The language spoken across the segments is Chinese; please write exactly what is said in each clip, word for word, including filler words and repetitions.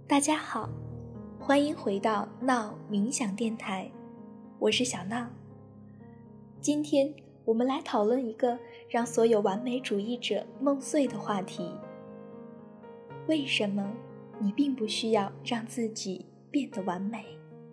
大家好，欢迎回到闹冥想电台，我是小闹。今天我们来讨论一个让所有完美主义者梦碎的话题：为什么你并不需要让自己变得完美？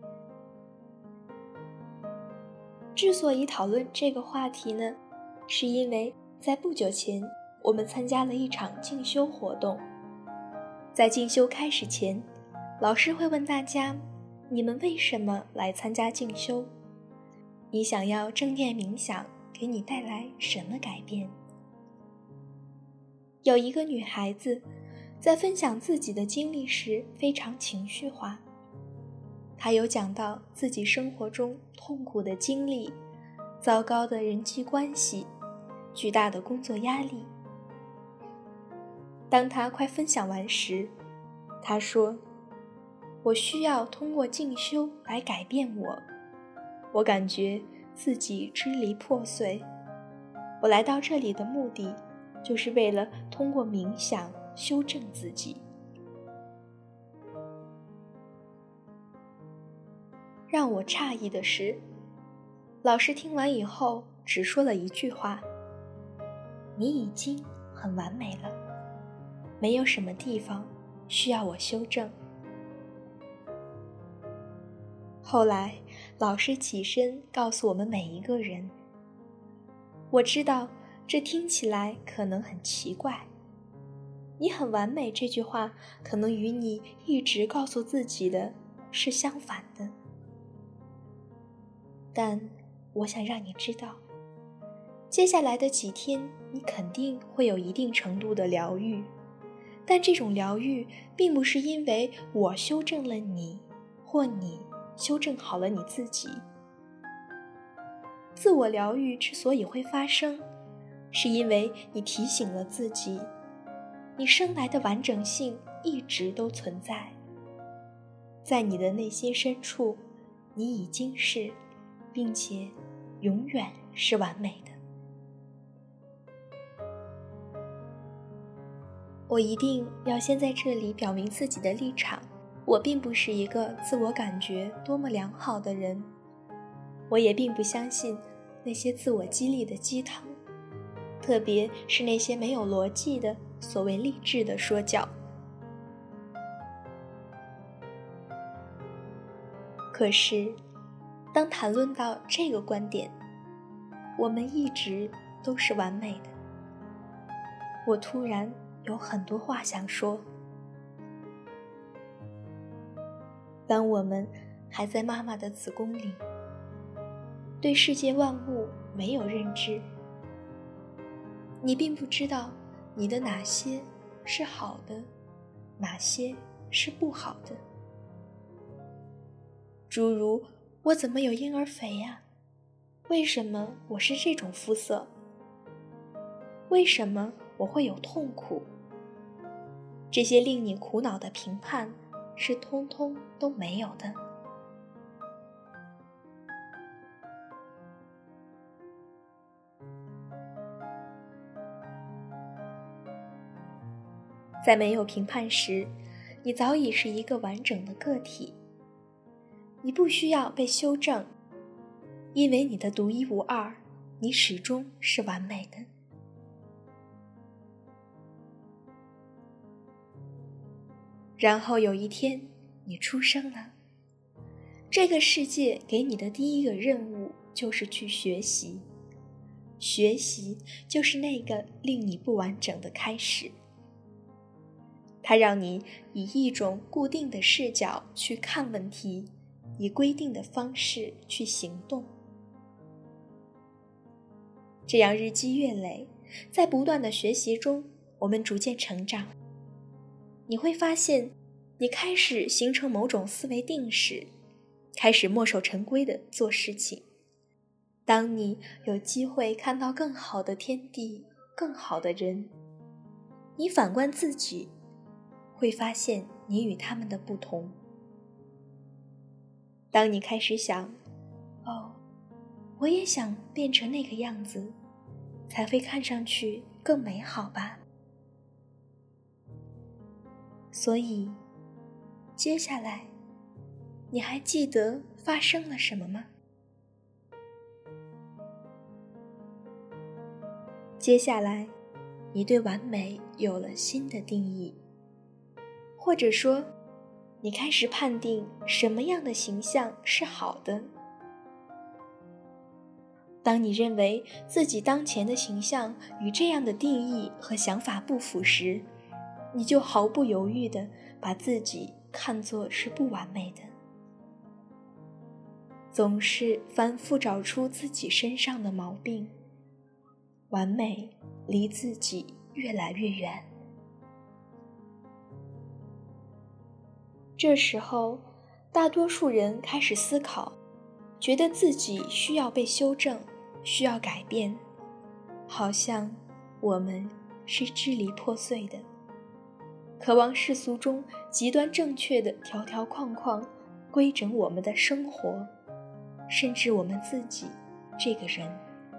之所以讨论这个话题呢，是因为在不久前我们参加了一场进修活动。在进修开始前，老师会问大家，你们为什么来参加进修？你想要正念冥想给你带来什么改变？有一个女孩子在分享自己的经历时非常情绪化，她有讲到自己生活中痛苦的经历、糟糕的人际关系、巨大的工作压力。当她快分享完时，她说，我需要通过进修来改变我，我感觉自己支离破碎，我来到这里的目的就是为了通过冥想修正自己。让我诧异的是，老师听完以后只说了一句话：你已经很完美了，没有什么地方需要我修正。后来老师起身告诉我们每一个人，我知道这听起来可能很奇怪，你很完美这句话可能与你一直告诉自己的是相反的，但我想让你知道，接下来的几天你肯定会有一定程度的疗愈，但这种疗愈并不是因为我修正了你，或你修正好了你自己。自我疗愈之所以会发生，是因为你提醒了自己，你生来的完整性一直都存在，在你的内心深处，你已经是，并且永远是完美的。我一定要先在这里表明自己的立场，我并不是一个自我感觉多么良好的人，我也并不相信那些自我激励的鸡汤，特别是那些没有逻辑的所谓励志的说教。可是当谈论到这个观点，我们一直都是完美的，我突然有很多话想说。当我们还在妈妈的子宫里，对世界万物没有认知，你并不知道你的哪些是好的，哪些是不好的。诸如，我怎么有婴儿肥呀？为什么我是这种肤色？为什么我会有痛苦？这些令你苦恼的评判是通通都没有的。在没有评判时，你早已是一个完整的个体，你不需要被修正，因为你的独一无二，你始终是完美的。然后有一天你出生了，这个世界给你的第一个任务就是去学习，学习就是那个令你不完整的开始。它让你以一种固定的视角去看问题，以规定的方式去行动。这样日积月累，在不断的学习中，我们逐渐成长。你会发现，你开始形成某种思维定式，开始墨守成规地做事情。当你有机会看到更好的天地，更好的人，你反观自己，会发现你与他们的不同。当你开始想，哦，我也想变成那个样子，才会看上去更美好吧。所以接下来，你还记得发生了什么吗？接下来，你对完美有了新的定义，或者说，你开始判定什么样的形象是好的。当你认为自己当前的形象与这样的定义和想法不符时，你就毫不犹豫地把自己看作是不完美的，总是反复找出自己身上的毛病，完美离自己越来越远。这时候，大多数人开始思考，觉得自己需要被修正，需要改变，好像我们是支离破碎的，渴望世俗中极端正确的条条框框规整我们的生活，甚至我们自己这个人。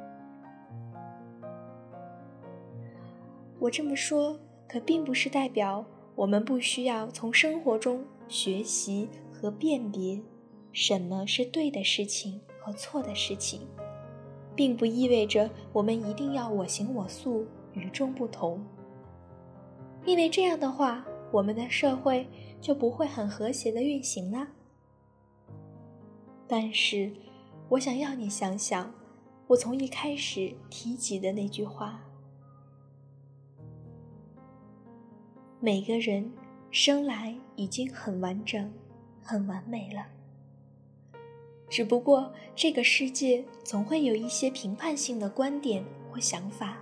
我这么说，可并不是代表我们不需要从生活中学习和辨别什么是对的事情和错的事情，并不意味着我们一定要我行我素，与众不同。因为这样的话，我们的社会就不会很和谐地运行了。但是，我想要你想想，我从一开始提及的那句话：每个人生来已经很完整、很完美了。只不过这个世界总会有一些评判性的观点或想法，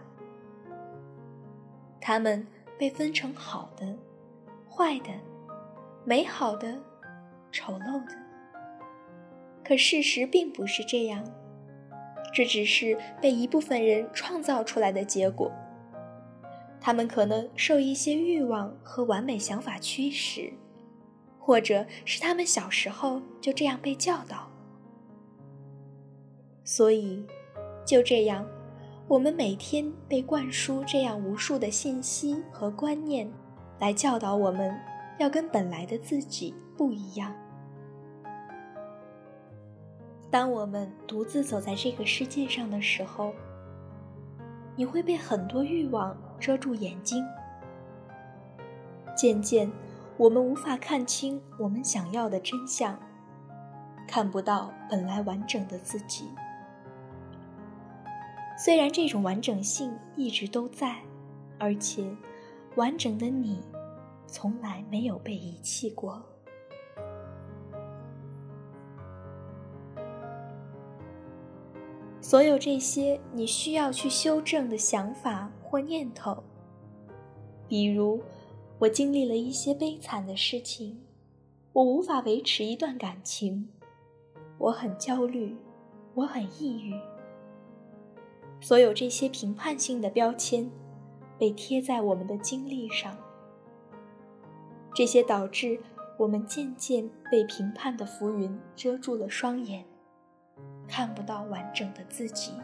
它们被分成好的、坏的、美好的、丑陋的。可事实并不是这样，这只是被一部分人创造出来的结果。他们可能受一些欲望和完美想法驱使，或者是他们小时候就这样被教导。所以，就这样，我们每天被灌输这样无数的信息和观念，来教导我们要跟本来的自己不一样。当我们独自走在这个世界上的时候，你会被很多欲望遮住眼睛。渐渐，我们无法看清我们想要的真相，看不到本来完整的自己。虽然这种完整性一直都在，而且完整的你从来没有被遗弃过。所有这些你需要去修正的想法或念头，比如我经历了一些悲惨的事情，我无法维持一段感情，我很焦虑，我很抑郁。所有这些评判性的标签被贴在我们的经历上，这些导致我们渐渐被评判的浮云遮住了双眼，看不到完整的自己。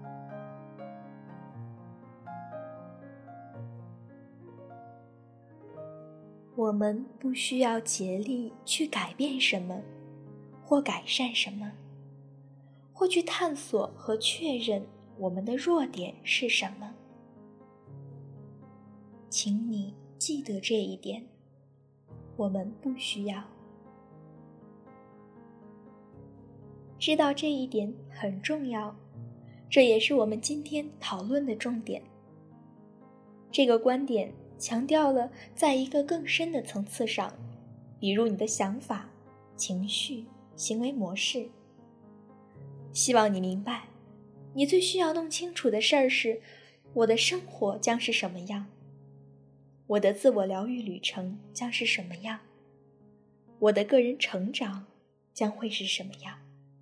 我们不需要竭力去改变什么，或改善什么，或去探索和确认我们的弱点是什么。请你记得这一点，我们不需要。知道这一点很重要，这也是我们今天讨论的重点。这个观点强调了在一个更深的层次上，比如你的想法、情绪、行为模式。希望你明白，你最需要弄清楚的事儿是，我的生活将是什么样，我的自我疗愈旅程将是什么样，我的个人成长将会是什么样。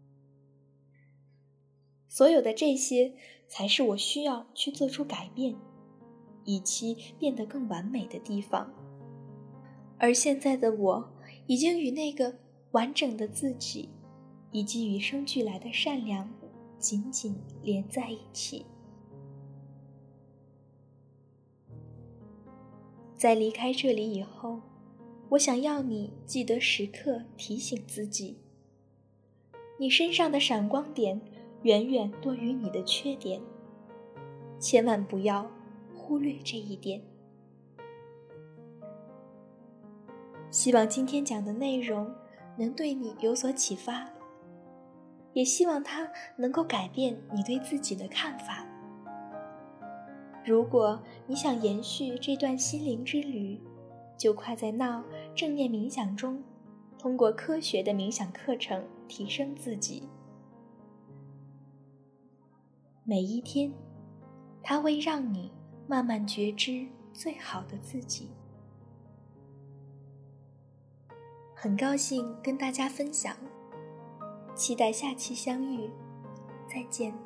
所有的这些才是我需要去做出改变，以期变得更完美的地方。而现在的我已经与那个完整的自己以及与生俱来的善良紧紧连在一起。在离开这里以后， 我想要你记得时刻提醒自己，你身上的闪光点远远多于你的缺点，千万不要忽略这一点。希望今天讲的内容能对你有所启发，也希望它能够改变你对自己的看法。如果你想延续这段心灵之旅，就快在闹正念冥想中，通过科学的冥想课程提升自己。每一天，它会让你慢慢觉知最好的自己。很高兴跟大家分享，期待下期相遇，再见。